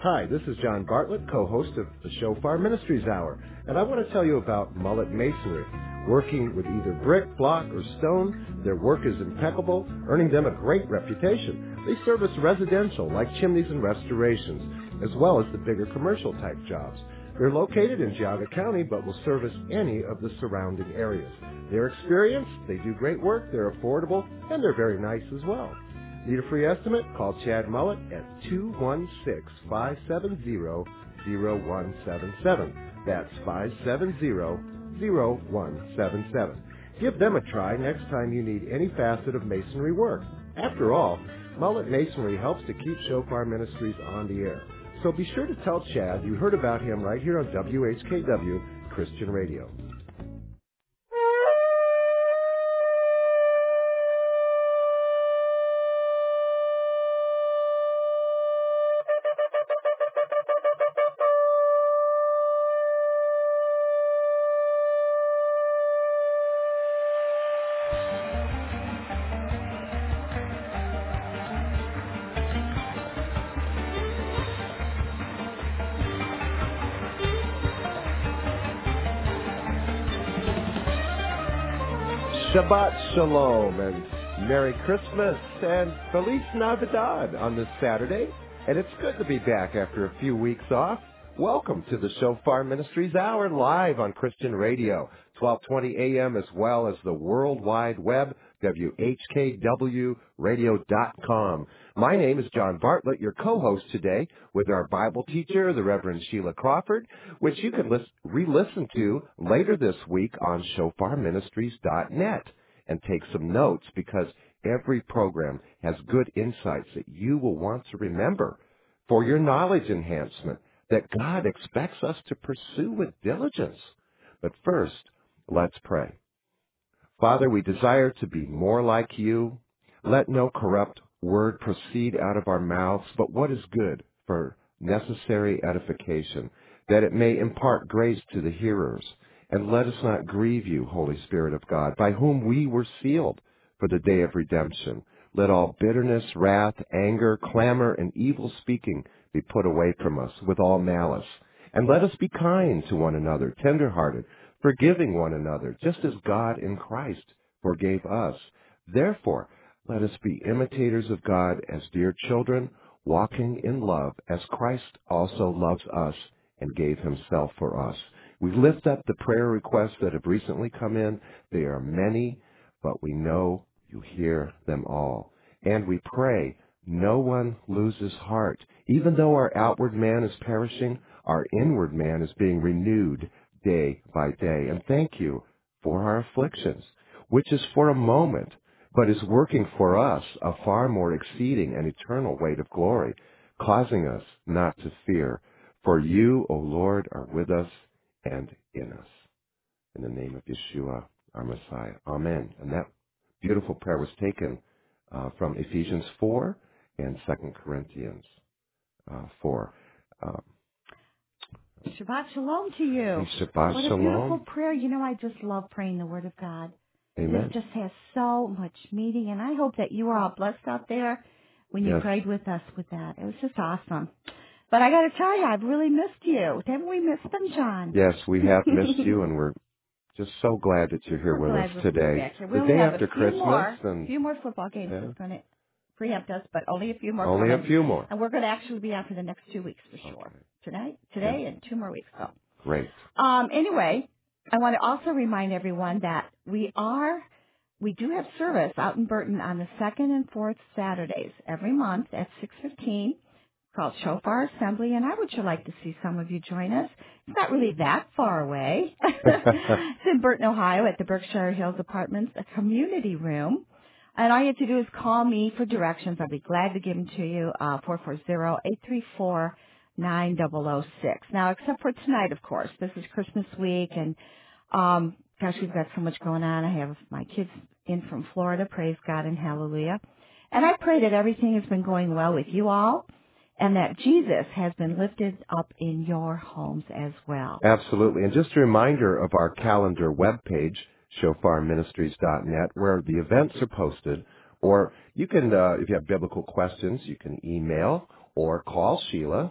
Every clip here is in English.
Hi, this is John Bartlett, co-host of the Shofar Ministries Hour, and I want to tell you about Mullet Masonry. Working with either brick, block, or stone, their work is impeccable, earning them a great reputation. They service residential, like chimneys and restorations, as well as the bigger commercial-type jobs. They're located in Geauga County, but will service any of the surrounding areas. They're experienced, they do great work, they're affordable, and they're very nice as well. Need a free estimate? Call Chad Mullet at 216-570-0177. That's 570-0177. Give them a try next time you need any facet of masonry work. After all, Mullet Masonry helps to keep Shofar Ministries on the air. So be sure to tell Chad you heard about him right here on WHKW Christian Radio. Shabbat Shalom and Merry Christmas and Feliz Navidad on this Saturday. And it's good to be back after a few weeks off. Welcome to the Shofar Ministries Hour live on Christian Radio, 1220 a.m. as well as the World Wide Web, WHKWradio.com. My name is John Bartlett, your co-host today with our Bible teacher, the Reverend Sheila Crawford, which you can re-listen to later this week on shofarministries.net and take some notes because every program has good insights that you will want to remember for your knowledge enhancement that God expects us to pursue with diligence. But first, let's pray. Father, we desire to be more like you. Let no corrupt word proceed out of our mouths, but what is good for necessary edification, that it may impart grace to the hearers. And let us not grieve you, Holy Spirit of God, by whom we were sealed for the day of redemption. Let all bitterness, wrath, anger, clamor, and evil speaking be put away from us with all malice. And let us be kind to one another, tender-hearted, forgiving one another, just as God in Christ forgave us. Therefore, let us be imitators of God as dear children, walking in love as Christ also loves us and gave himself for us. We lift up the prayer requests that have recently come in. They are many, but we know you hear them all. And we pray no one loses heart. Even though our outward man is perishing, our inward man is being renewed day by day. And thank you for our afflictions, which is for a moment, but is working for us a far more exceeding and eternal weight of glory, causing us not to fear. For you, O Lord, are with us and in us. In the name of Yeshua, our Messiah. Amen. And that beautiful prayer was taken from Ephesians 4 and 2 Corinthians 4. Shabbat Shalom to you. Shabbat what Shalom. A beautiful prayer. You know, I just love praying the Word of God. Amen. It just has so much meaning, and I hope that you are all blessed out there when you prayed with us with that. It was just awesome. But I got to tell you, I've really missed you. Haven't we missed them, John? Yes, we have missed you, and we're just so glad that you're here with us today. The day after Christmas. A few more football games is going to preempt us, but only a few more. Only a few more. And we're going to actually be out for the next 2 weeks for sure. Today, and 2 more weeks. So. Great. Anyway, I want to also remind everyone that we do have service out in Burton on the 2nd and 4th Saturdays every month at 6:15. Called Shofar Assembly, and I would sure like to see some of you join us. It's not really that far away. It's in Burton, Ohio, at the Berkshire Hills Apartments, a community room. And all you have to do is call me for directions. I'll be glad to give them to you, 440-834-9006. Now, except for tonight, of course. This is Christmas week, and gosh, we've got so much going on. I have my kids in from Florida, praise God and hallelujah. And I pray that everything has been going well with you all, and that Jesus has been lifted up in your homes as well. Absolutely. And just a reminder of our calendar webpage, shofarministries.net, where the events are posted. Or you can, if you have biblical questions, you can email or call Sheila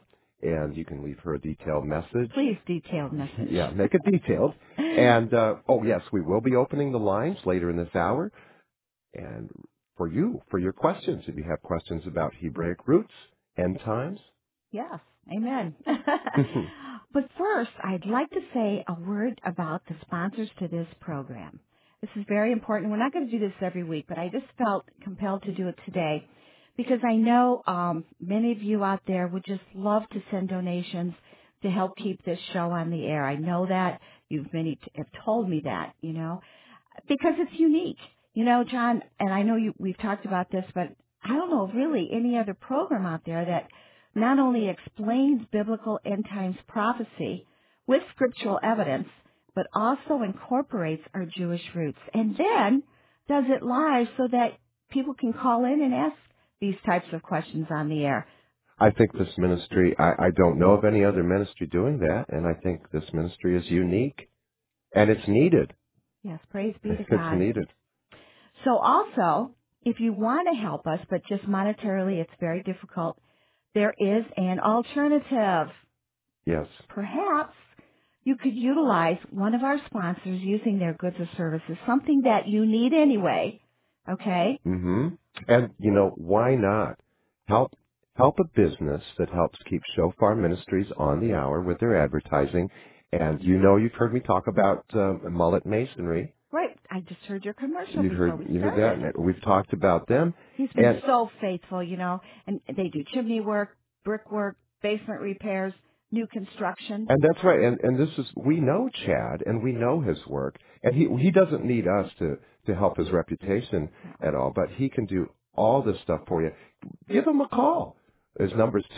and you can leave her a detailed message. Please, detailed message. Yeah, make it detailed. And, oh, yes, we will be opening the lines later in this hour. And for your questions, if you have questions about Hebraic roots, end times. Yes, amen. But first, I'd like to say a word about the sponsors to this program. This is very important. We're not going to do this every week, but I just felt compelled to do it today because I know many of you out there would just love to send donations to help keep this show on the air. I know that. Many have told me that, because it's unique. John, and I know we've talked about this, but I don't know of really any other program out there that not only explains biblical end times prophecy with scriptural evidence, but also incorporates our Jewish roots and then does it live so that people can call in and ask these types of questions on the air. I think this ministry, I don't know of any other ministry doing that, and I think this ministry is unique, and it's needed. Yes, praise be to God. It's needed. So also, if you want to help us, but just monetarily it's very difficult, there is an alternative. Yes. Perhaps you could utilize one of our sponsors using their goods or services, something that you need anyway, okay? Mm-hmm. And, why not? Help a business that helps keep Shofar Ministries on the hour with their advertising. And you've heard me talk about Mullet Masonry. Right. I just heard your commercial You before heard we started. that. And we've talked about them. He's been so faithful, and they do chimney work, brickwork, basement repairs, new construction. And that's right. And we know Chad and we know his work. And he doesn't need us to help his reputation at all, but he can do all this stuff for you. Give him a call. His number is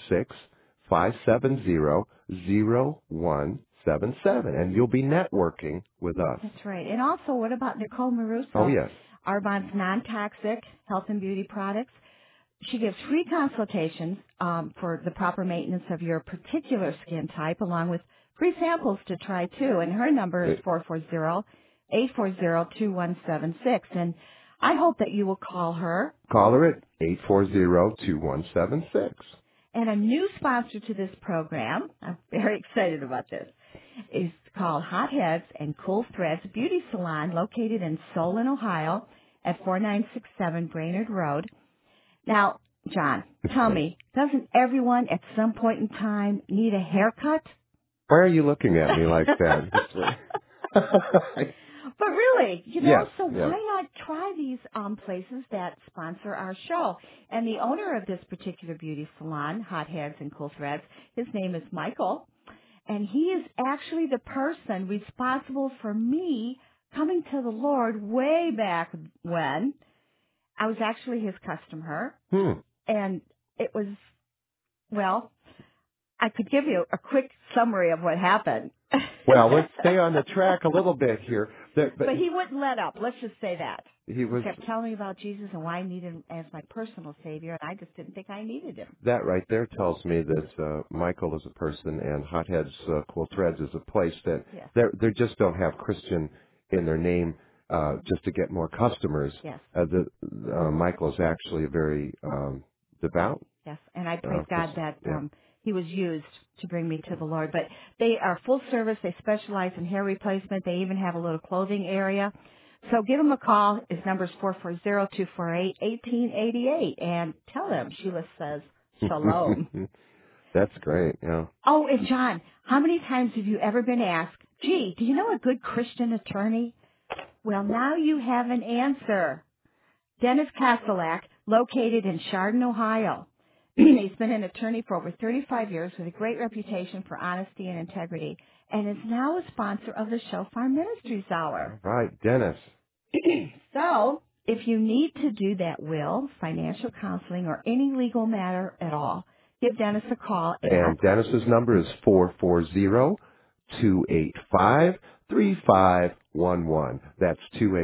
216-570-0177, and you'll be networking with us. That's right. And also, what about Nicole Maruso? Oh, yes. Arbonne's non-toxic health and beauty products. She gives free consultations for the proper maintenance of your particular skin type, along with free samples to try, too. And her number is 440-840-2176. And I hope that you will call her. Call her at 840-2176. And a new sponsor to this program, I'm very excited about this, is called Hot Heads and Cool Threads Beauty Salon, located in Solon, Ohio, at 4967 Brainerd Road. Now, John, tell me, doesn't everyone at some point in time need a haircut? Why are you looking at me like that? But really, yes, so why not try these places that sponsor our show? And the owner of this particular beauty salon, Hot Heads and Cool Threads, his name is Michael, and he is actually the person responsible for me coming to the Lord way back when. I was actually his customer, and it was, I could give you a quick summary of what happened. Well, let's stay on the track a little bit here. But he wouldn't let up. Let's just say that. He kept telling me about Jesus and why I needed him as my personal Savior, and I just didn't think I needed him. That right there tells me that Michael is a person and Hot Heads Cool Threads is a place that they just don't have Christian in their name just to get more customers. Yes. Michael is actually a very devout. Yes, and I praise God that he was used to bring me to the Lord. But they are full service. They specialize in hair replacement. They even have a little clothing area. So give him a call. His number is 440-248-1888. And tell him Sheila says shalom. That's great, yeah. Oh, and John, how many times have you ever been asked, gee, do you know a good Christian attorney? Well, now you have an answer. Dennis Kasolak, located in Chardon, Ohio. He's been an attorney for over 35 years with a great reputation for honesty and integrity, and is now a sponsor of the Shofar Ministries Hour. All right, Dennis. So, if you need to do that will, financial counseling, or any legal matter at all, give Dennis a call. And Dennis's number is 440-285-3511. That's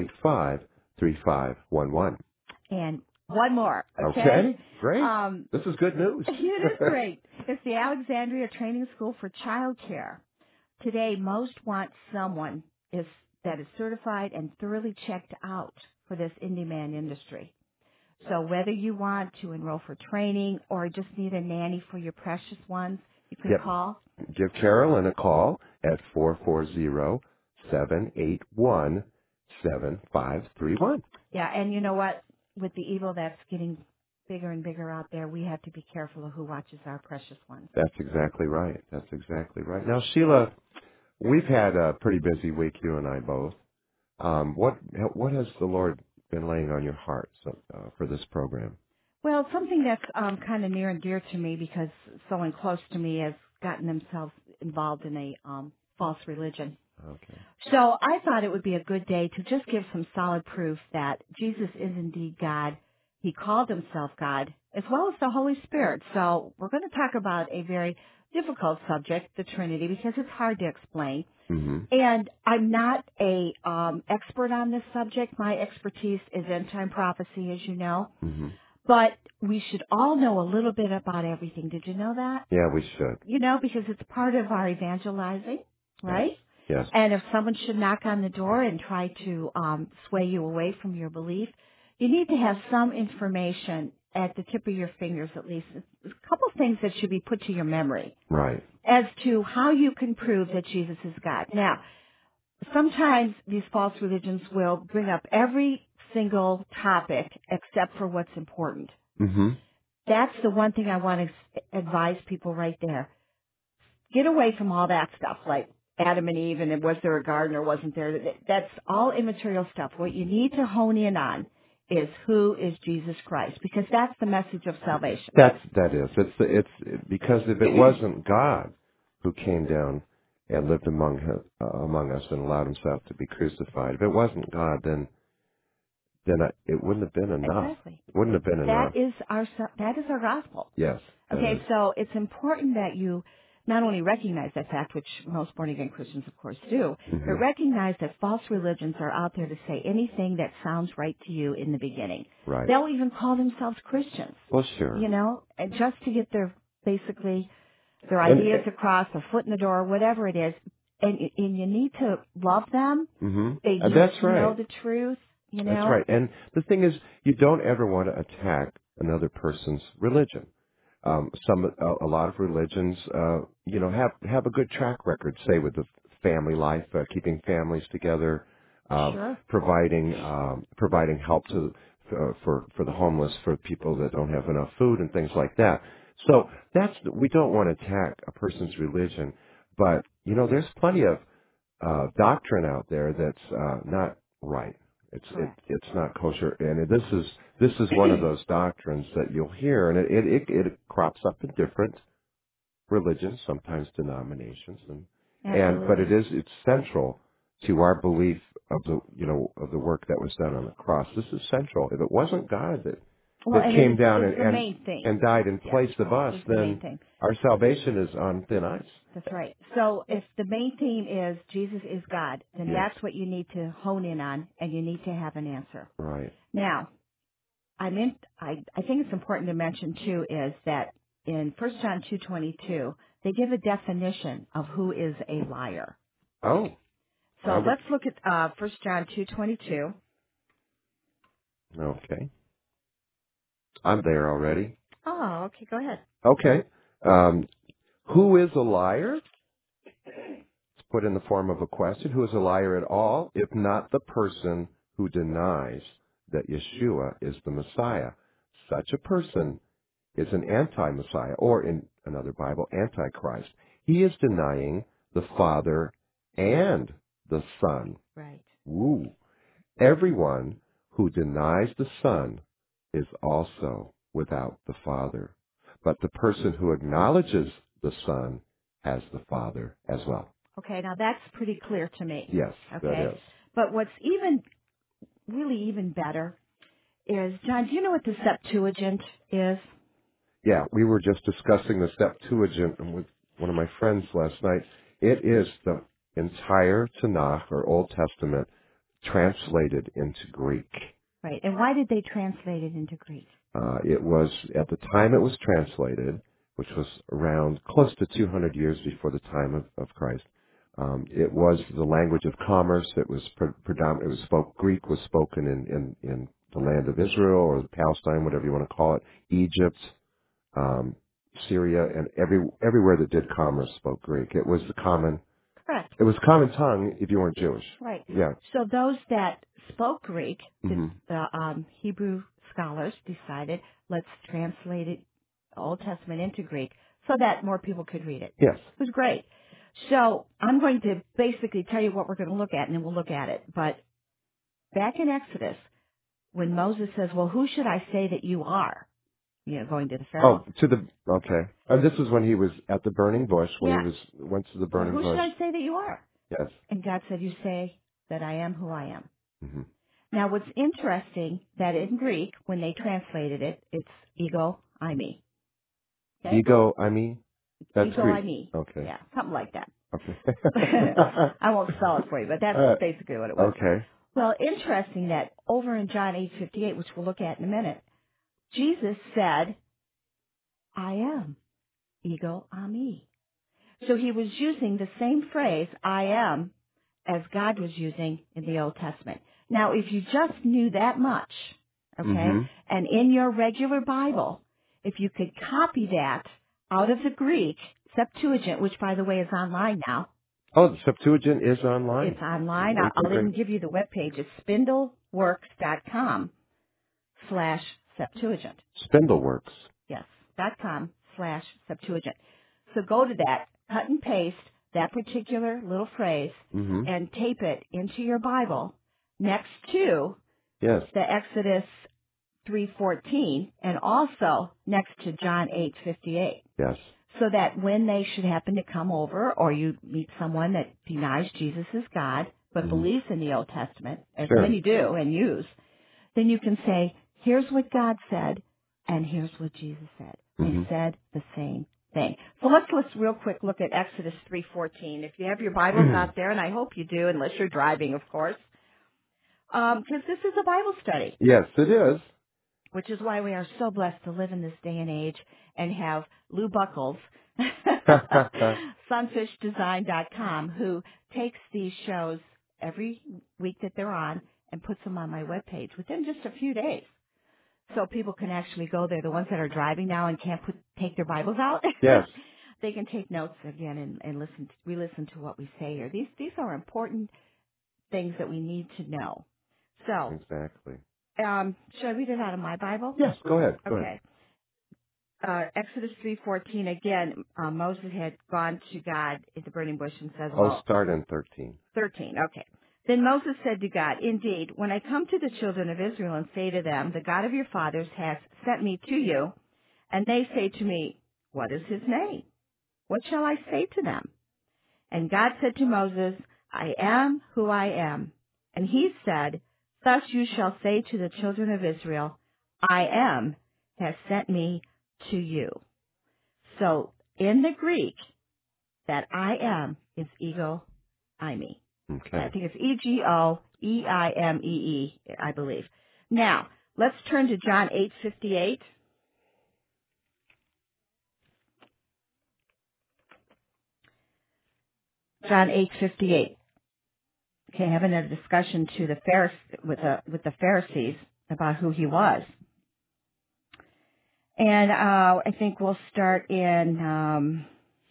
285-3511. And one more, okay? Great. This is good news. It is great. It's the Alexandria Training School for Child Care. Today, most want someone that is certified and thoroughly checked out for this in-demand industry. So whether you want to enroll for training or just need a nanny for your precious ones, you can Yep. call. Give Carolyn a call at 440-781-7531. Yeah, and you know what? With the evil that's getting bigger and bigger out there, we have to be careful of who watches our precious ones. That's exactly right. That's exactly right. Now, Sheila, we've had a pretty busy week, you and I both. What has the Lord been laying on your heart for this program? Well, something that's kind of near and dear to me because someone close to me has gotten themselves involved in a false religion. Okay. So I thought it would be a good day to just give some solid proof that Jesus is indeed God. He called himself God, as well as the Holy Spirit. So we're going to talk about a very difficult subject, the Trinity, because it's hard to explain. Mm-hmm. And I'm not a expert on this subject. My expertise is end-time prophecy, as you know. Mm-hmm. But we should all know a little bit about everything. Did you know that? Yeah, we should. You know, because it's part of our evangelizing, right? Yes. And if someone should knock on the door and try to sway you away from your belief, you need to have some information at the tip of your fingers at least. A couple of things that should be put to your memory Right. as to how you can prove that Jesus is God. Now, sometimes these false religions will bring up every single topic except for what's important. Mm-hmm. That's the one thing I want to advise people right there. Get away from all that stuff, like Adam and Eve, and was there a garden or wasn't there? That's all immaterial stuff. What you need to hone in on is who is Jesus Christ, because that's the message of salvation. That is. It's because if it wasn't God who came down and lived among us and allowed himself to be crucified, if it wasn't God, then it wouldn't have been enough. Exactly. It wouldn't have been enough. That is our gospel. Yes. Okay, Is. so it's important that you not only recognize that fact, which most born-again Christians, of course, do, Mm-hmm. but recognize that false religions are out there to say anything that sounds right to you in the beginning. Right. They'll even call themselves Christians. Well, sure. You know, and just to get their ideas across, their foot in the door, whatever it is. And you need to love them. Mm-hmm. They need That's to right. know the truth. You know. That's right. And the thing is, you don't ever want to attack another person's religion. A lot of religions, have a good track record, say with the family life, keeping families together, Sure. providing help for the homeless, for people that don't have enough food and things like that. So we don't want to attack a person's religion, but there's plenty of doctrine out there that's not right. It's not kosher, and this is one of those doctrines that you'll hear, and it crops up in different religions, sometimes denominations, but it's central to our belief of the work that was done on the cross. This is central. If it wasn't God that came down and died in place of us, then our salvation is on thin ice. That's right. So if the main theme is Jesus is God, then Yes. that's what you need to hone in on, and you need to have an answer. Right. Now, I think it's important to mention too is that in 1 John 2:22, they give a definition of who is a liar. Oh. So let's look at 1 John 2:22. Okay. I'm there already. Oh, okay. Go ahead. Okay. Who is a liar? It's put in the form of a question. Who is a liar at all, if not the person who denies that Yeshua is the Messiah? Such a person is an anti-Messiah, or in another Bible, Antichrist. He is denying the Father and the Son. Right. Ooh. Everyone who denies the Son is also without the Father. But the person who acknowledges the Son has the Father as well. Okay, now that's pretty clear to me. Yes, okay? that is. But what's really even better is, John, do you know what the Septuagint is? Yeah, we were just discussing the Septuagint with one of my friends last night. It is the entire Tanakh, or Old Testament, translated into Greek. Right. And why did they translate it into Greek? It was, at the time it was translated, which was around close to 200 years before the time of Christ. It was the language of commerce. It was predominant. Greek was spoken in the land of Israel or Palestine, whatever you want to call it, Egypt, Syria, and everywhere that did commerce spoke Greek. It was Correct. It was common tongue if you weren't Jewish. Right. Yeah. So those that spoke Greek, Mm-hmm. the Hebrew scholars decided, let's translate it, the Old Testament into Greek so that more people could read it. Yes. It was great. So I'm going to basically tell you what we're going to look at, and then we'll look at it. But back in Exodus, when Moses says, well, who should I say that you are? Going to the Pharaoh. Okay. And this was when he was at the burning bush, when Yeah. he went to the Well, burning who bush. should I say that you are? Yes. And God said, you say that I am who I am. Mm-hmm. Now, what's interesting that in Greek, when they translated it, it's ego, I me. Okay? Ego, I mean? That's Ego, Greek. I me. Okay. Yeah, something like that. Okay. I won't spell it for you, but that's basically what it was. Okay. Well, interesting that over in John 8:58, which we'll look at in a minute, Jesus said, I am, ego, I me. So he was using the same phrase, I am, as God was using in the Old Testament. Now, if you just knew that much, okay, Mm-hmm. and in your regular Bible, if you could copy that out of the Greek Septuagint, which, by the way, is online now. Oh, the Septuagint is online? It's online. Okay, I'll great. even give you the webpage. It's spindleworks.com/Septuagint. Spindleworks. Yes, .com/Septuagint. So go to that, cut and paste that particular little phrase, Mm-hmm. and tape it into your Bible next to Yes. the Exodus 3:14 and also next to John 8:58. Yes. So that when they should happen to come over or you meet someone that denies Jesus is God but believes in the Old Testament, as Sure. many do and use, then you can say, here's what God said and here's what Jesus said. They said the same thing. So let's real quick look at Exodus 3:14. If you have your Bibles out there, and I hope you do, unless you're driving, of course, because this is a Bible study. Yes, it is. Which is why we are so blessed to live in this day and age and have Lou Buckles, sunfishdesign.com, who takes these shows every week that they're on and puts them on my webpage within just a few days. So people can actually go there. The ones that are driving now and can't take their Bibles out, Yes. they can take notes again and re-listen to what we say here. These are important things that we need to know. So, Exactly. should I read it out of my Bible? Yes, go ahead. Go Okay. ahead. Exodus 3:14 again. Moses had gone to God at the burning bush and says, I'll start in 13. 13. Okay. Then Moses said to God, indeed, when I come to the children of Israel and say to them, the God of your fathers has sent me to you, and they say to me, what is his name? What shall I say to them? And God said to Moses, I am who I am. And he said, thus you shall say to the children of Israel, I am has sent me to you. So in the Greek, that I am is ego, I me. Okay. I think it's EGOEIMEE, I believe. Now, let's turn to John 8:58. John 8:58. Okay, having a discussion to the with the Pharisees about who he was. And I think we'll start in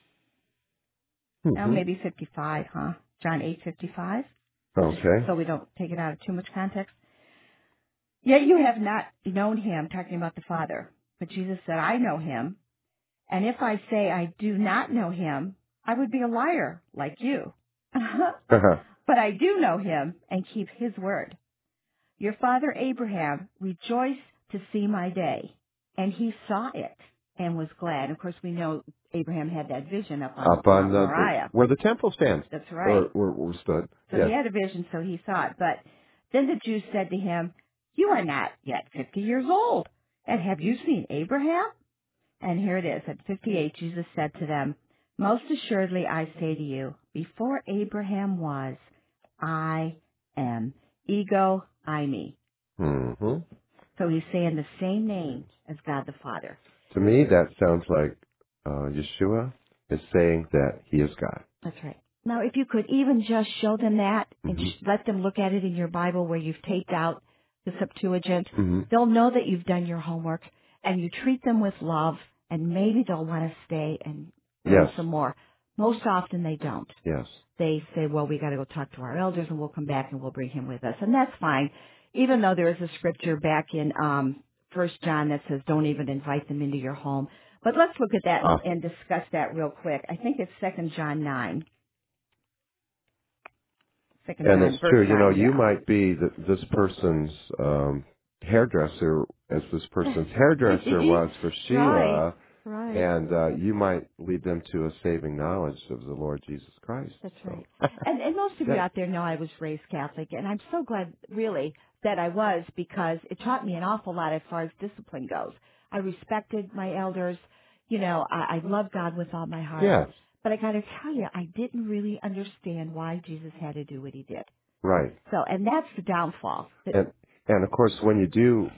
maybe 55, huh? John 8:55. Okay. So we don't take it out of too much context. Yet you have not known him, talking about the Father. But Jesus said, I know him. And if I say I do not know him, I would be a liar like you. But I do know him and keep his word. Your father Abraham rejoiced to see my day, and he saw it and was glad. Of course, we know Abraham had that vision up on Mount Moriah. Where the temple stands. That's right. Or stood. So yes. he had a vision, so he saw it. But then the Jews said to him, you are not yet 50 years old, and have you seen Abraham? And here it is. At 58, Jesus said to them, most assuredly I say to you, before Abraham was, I am. Ego, I me. Mm-hmm. So he's saying the same name as God the Father. To me, that sounds like Yeshua is saying that he is God. That's right. Now, if you could even just show them that and let them look at it in your Bible where you've taped out the Septuagint, Mm-hmm. they'll know that you've done your homework and you treat them with love, and maybe they'll want to stay and learn Yes. some more. Most often they don't. Yes. They say, well, we got to go talk to our elders and we'll come back and we'll bring him with us. And that's fine. Even though there is a scripture back in 1 John that says don't even invite them into your home. But let's look at that and discuss that real quick. I think it's 2 John 9. 2 And John, it's verse true. 9, You yeah. might be this person's hairdresser, as this person's hairdresser was for Sheila, Right. and you might lead them to a saving knowledge of the Lord Jesus Christ. That's So. right. And most of you Yeah. out there know I was raised Catholic, and I'm so glad, really, that I was, because it taught me an awful lot as far as discipline goes. I respected my elders. You know, I love God with all my heart. Yes. But I got to tell you, I didn't really understand why Jesus had to do what he did. Right. So, and that's the downfall. And of course, when you do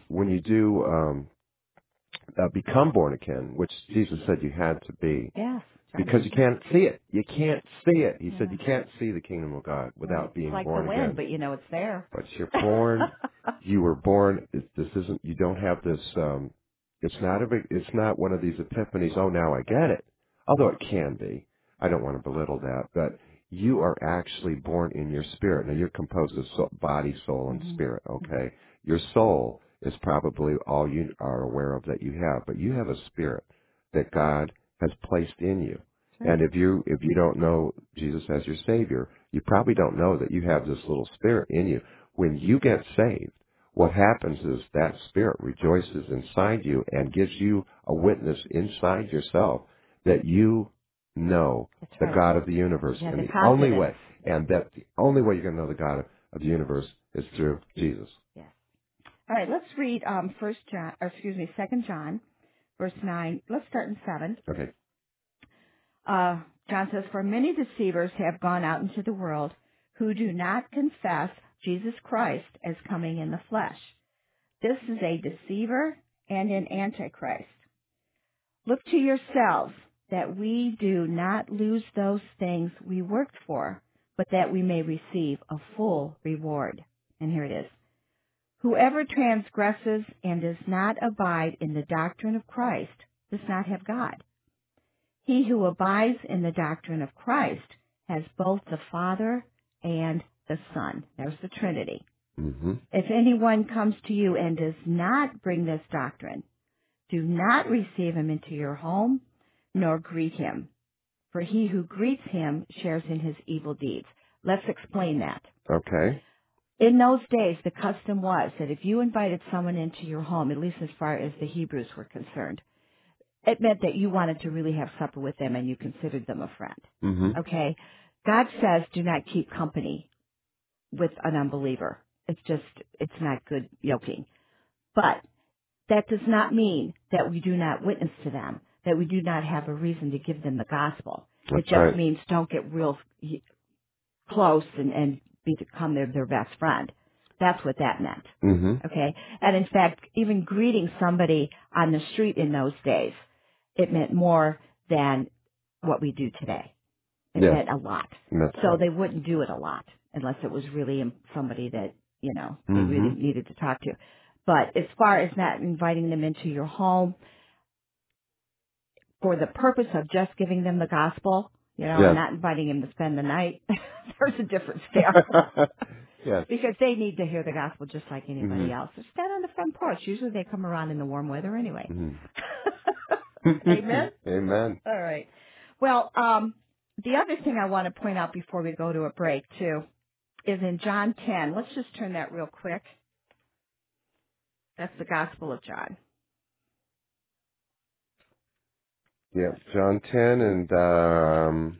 become born again, which Jesus said you had to be, Yes. because you can't see it. You can't see it. He said Yeah. you can't see the kingdom of God without Right. being It's like born the wind, again. but you know it's there. But you're born. You were born. This isn't. You don't have this. It's not one of these epiphanies. Oh, now I get it. Although it can be. I don't want to belittle that, but you are actually born in your spirit. Now you're composed of body, soul, and spirit. Okay. Your soul is probably all you are aware of that you have, but you have a spirit that God has placed in you. And if you don't know Jesus as your Savior, you probably don't know that you have this little spirit in you. When you get saved, what happens is that spirit rejoices inside you and gives you a witness inside yourself that you know That's the right. God of the universe. Yeah, And the the only confidence. way, and that the only way you're going to know the God of the universe is through Jesus. Yes. All right, let's read 2 John, verse 9. Let's start in 7. Okay. John says, for many deceivers have gone out into the world who do not confess Jesus Christ as coming in the flesh. This is a deceiver and an antichrist. Look to yourselves that we do not lose those things we worked for, but that we may receive a full reward. And here it is. Whoever transgresses and does not abide in the doctrine of Christ does not have God. He who abides in the doctrine of Christ has both the Father and the Son. There's the Trinity. Mm-hmm. If anyone comes to you and does not bring this doctrine, do not receive him into your home, nor greet him. For he who greets him shares in his evil deeds. Let's explain that. Okay. In those days, the custom was that if you invited someone into your home, at least as far as the Hebrews were concerned, it meant that you wanted to really have supper with them and you considered them a friend. Mm-hmm. Okay? God says do not keep company with an unbeliever. It's not good yoking. But that does not mean that we do not witness to them, that we do not have a reason to give them the gospel. That's It just right. means don't get real close and become their best friend. That's what that meant. Mm-hmm. Okay? And in fact, even greeting somebody on the street in those days, it meant more than what we do today. It meant a lot. That's So right. they wouldn't do it a lot unless it was really somebody that, they Mm-hmm. really needed to talk to. But as far as not inviting them into your home for the purpose of just giving them the gospel, and not inviting them to spend the night, there's a difference there. Yes. Because they need to hear the gospel just like anybody Mm-hmm. else. Just stand on the front porch. Usually they come around in the warm weather anyway. Mm-hmm. Amen? Amen. All right. Well, the other thing I want to point out before we go to a break, too, is in John 10. Let's just turn that real quick. That's the Gospel of John. Yeah. John 10 and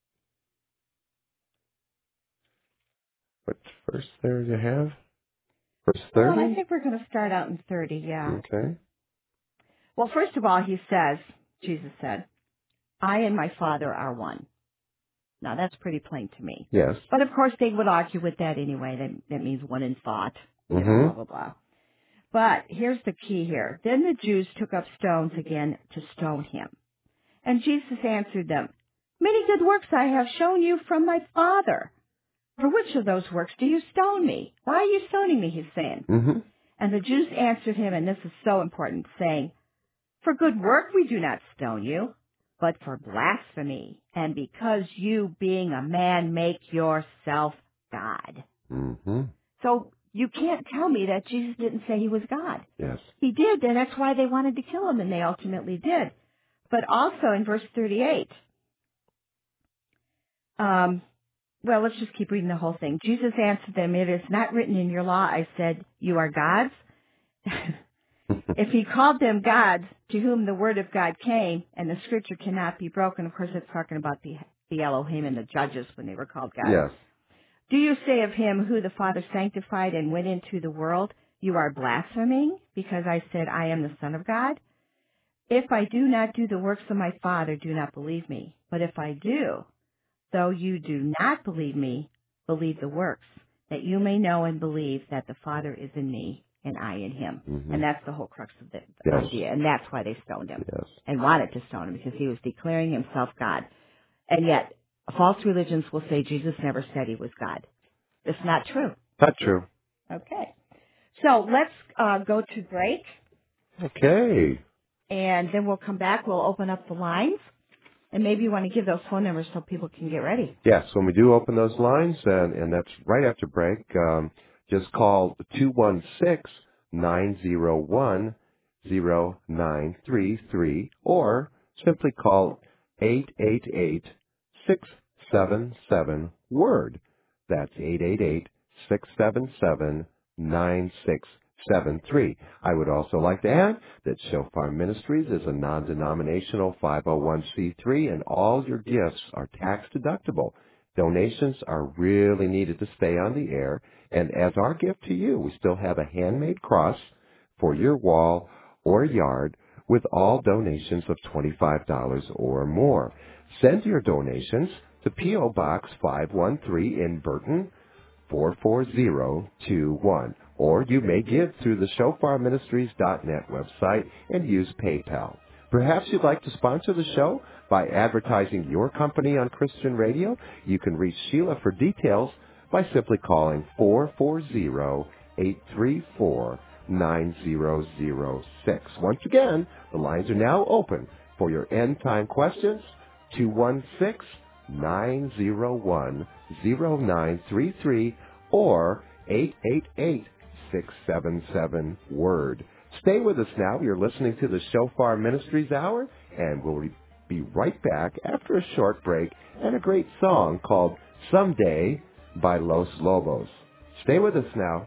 what verse there you have? Verse Well, 30? I think we're going to start out in 30, yeah. Okay. Well, first of all, Jesus said, I and my Father are one. Now, that's pretty plain to me. Yes. But, of course, they would argue with that anyway. That means one in thought, Mm-hmm. blah, blah, blah. But here's the key here. Then the Jews took up stones again to stone him. And Jesus answered them, many good works I have shown you from my Father. For which of those works do you stone me? Why are you stoning me, he's saying. Mm-hmm. And the Jews answered him, and this is so important, saying, For good work we do not stone you, but for blasphemy, and because you, being a man, make yourself God. Mm-hmm. So you can't tell me that Jesus didn't say he was God. Yes. He did, and that's why they wanted to kill him, and they ultimately did. But also in verse 38, well, let's just keep reading the whole thing. Jesus answered them, It is not written in your law, I said, you are gods. If he called them gods to whom the word of God came, and the scripture cannot be broken, of course it's talking about the Elohim and the judges when they were called gods. Yes. Do you say of him who the Father sanctified and went into the world, you are blaspheming, because I said I am the Son of God? If I do not do the works of my Father, do not believe me. But if I do, though you do not believe me, believe the works, that you may know and believe that the Father is in me and I in him. Mm-hmm. And that's the whole crux of the Yes. idea. And that's why they stoned him Yes. and wanted to stone him, because he was declaring himself God. And yet, false religions will say Jesus never said he was God. It's not true. Not true. Okay. So let's go to break, Okay. and then we'll come back. We'll open up the lines. And maybe you want to give those phone numbers so people can get ready. Yes, when we do open those lines, and that's right after break, just call 216-901-0933 or simply call 888-677-WORD. That's 888-677-9673. I would also like to add that Shofar Ministries is a non-denominational 501c3, and all your gifts are tax deductible. Donations are really needed to stay on the air, and as our gift to you, we still have a handmade cross for your wall or yard with all donations of $25 or more. Send your donations to P.O. Box 513 in Burton, 44021. Or you may give through the shofarministries.net website and use PayPal. Perhaps you'd like to sponsor the show by advertising your company on Christian radio. You can reach Sheila for details by simply calling 440-834-9006. Once again, the lines are now open for your end-time questions. 216-901-0933 or 888-677-WORD. Stay with us now. You're listening to the Shofar Ministries Hour, and we'll be right back after a short break and a great song called Someday by Los Lobos. Stay with us now.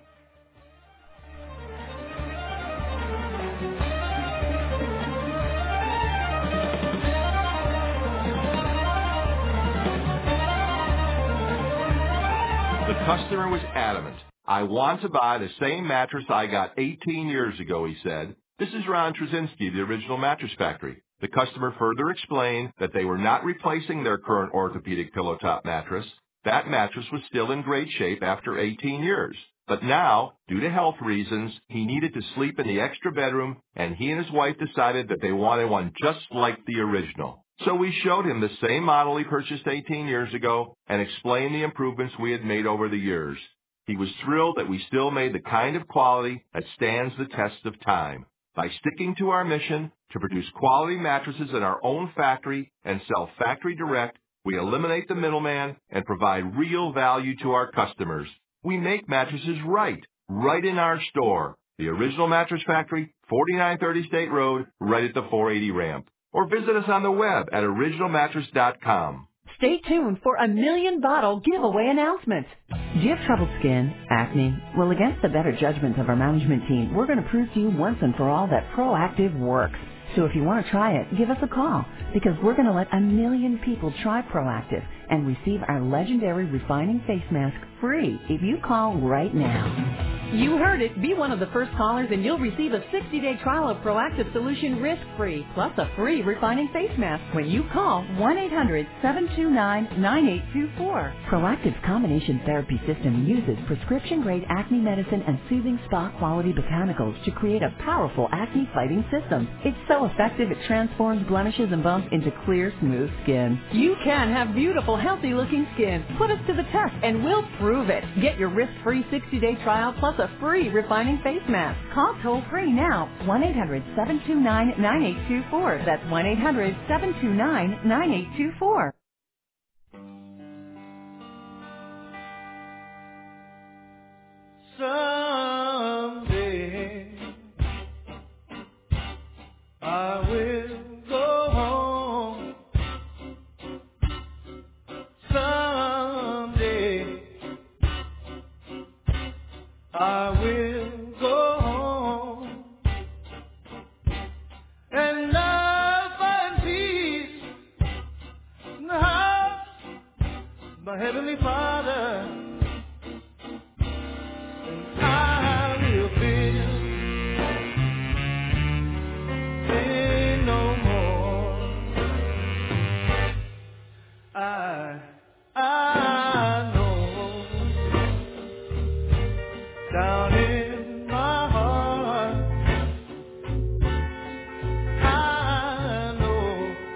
The customer was adamant. I want to buy the same mattress I got 18 years ago, he said. This is Ron Trzynski, the original Mattress Factory. The customer further explained that they were not replacing their current orthopedic pillow top mattress. That mattress was still in great shape after 18 years. But now, due to health reasons, he needed to sleep in the extra bedroom, and he and his wife decided that they wanted one just like the original. So we showed him the same model he purchased 18 years ago and explained the improvements we had made over the years. He was thrilled that we still made the kind of quality that stands the test of time. By sticking to our mission to produce quality mattresses in our own factory and sell factory direct, we eliminate the middleman and provide real value to our customers. We make mattresses right in our store. The Original Mattress Factory, 4930 State Road, right at the 480 ramp. Or visit us on the web at originalmattress.com. Stay tuned for a million-bottle giveaway announcement. Do you have troubled skin, acne? Well, against the better judgment of our management team, we're going to prove to you once and for all that Proactiv works. So if you want to try it, give us a call, because we're going to let 1 million people try Proactiv and receive our legendary refining face mask free if you call right now. You heard it. Be one of the first callers and you'll receive a 60-day trial of Proactive Solution risk-free, plus a free refining face mask when you call 1-800-729-9824. Proactive's combination therapy system uses prescription-grade acne medicine and soothing spa-quality botanicals to create a powerful acne-fighting system. It's so effective it transforms blemishes and bumps into clear, smooth skin. You can have beautiful, healthy-looking skin. Put us to the test and we'll prove it. Get your risk-free 60-day trial plus a free refining face mask. Call toll-free now, 1-800-729-9824. That's 1-800-729-9824. Someday I will go home. Someday I will go home, and I'll find peace in the house of my Heavenly Father. I will fear no more. I know down in my heart, I know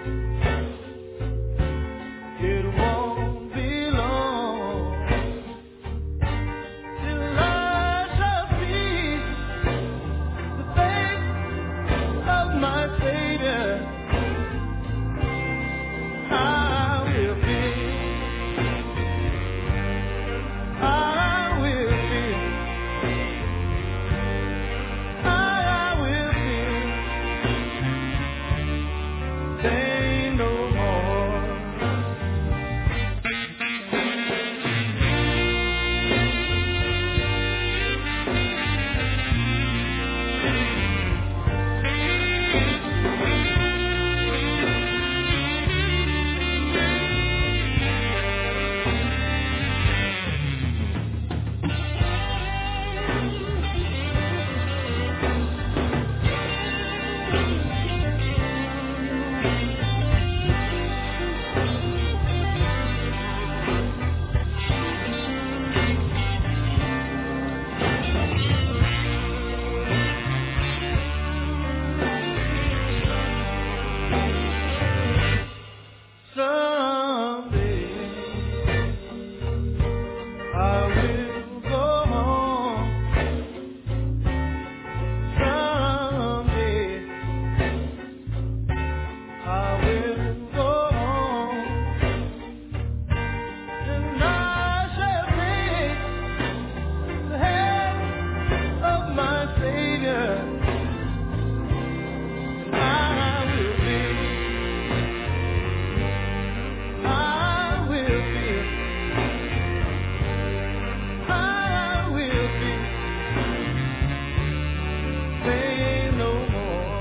it won't be long till I shall see the face of my Savior. I will fear. I will fear. I will fear. Say no more. Someday I will go home. Someday I will go home, and I shall take the hand of my Savior. I will fear. I will fear. I will fear. Say no more.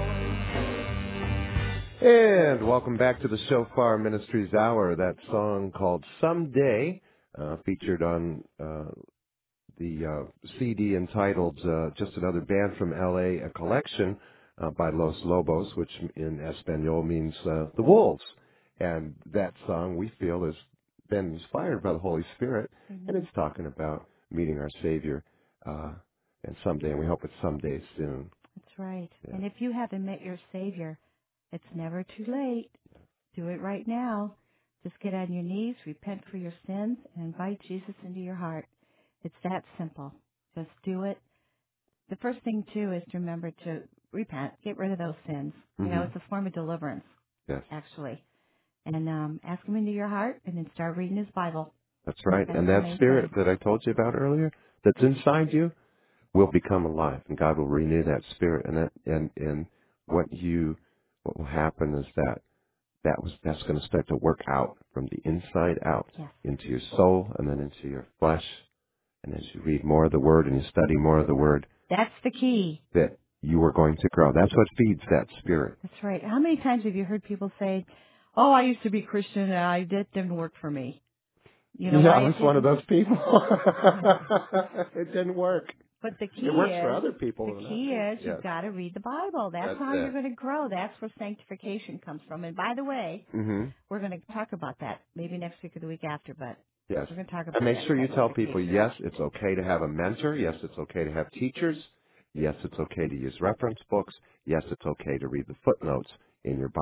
And welcome back to the Shofar Ministries Hour. That song called Someday, featured on the CD entitled Just Another Band from L.A., a collection by Los Lobos, which in Espanol means the Wolves. And that song, we feel, has been inspired by the Holy Spirit, and it's talking about meeting our Savior and someday, and we hope it's someday soon. That's right. Yeah. And if you haven't met your Savior, it's never too late. Do it right now. Just get on your knees, repent for your sins, and invite Jesus into your heart. It's that simple. Just do it. The first thing, too, is to remember to repent, get rid of those sins. You know, it's a form of deliverance, Yes. actually. And ask Him into your heart, and then start reading His Bible. That's right. That's And the that main spirit thing. that I told you about earlier, that's inside you, will become alive, and God will renew that spirit. And what will happen is that's going to start to work out from the inside out into your soul, and then into your flesh. And as you read more of the Word and you study more of the Word, that's the key. That you are going to grow. That's what feeds that spirit. That's right. How many times have you heard people say, "Oh, I used to be Christian and it didn't work for me"? You know, I was one of those people. It didn't work. But the key It works is, for other people. the key is you've Yes. got to read the Bible. That's That's how it. you're going to grow. That's where sanctification comes from. And by the way, Mm-hmm. we're going to talk about that maybe next week or the week after, but Yes. we're going to talk about And make that sure you tell people, sanctification. yes, it's okay to have a mentor. Yes, it's okay to have teachers. Yes, it's okay to use reference books. Yes, it's okay to read the footnotes in your Bible.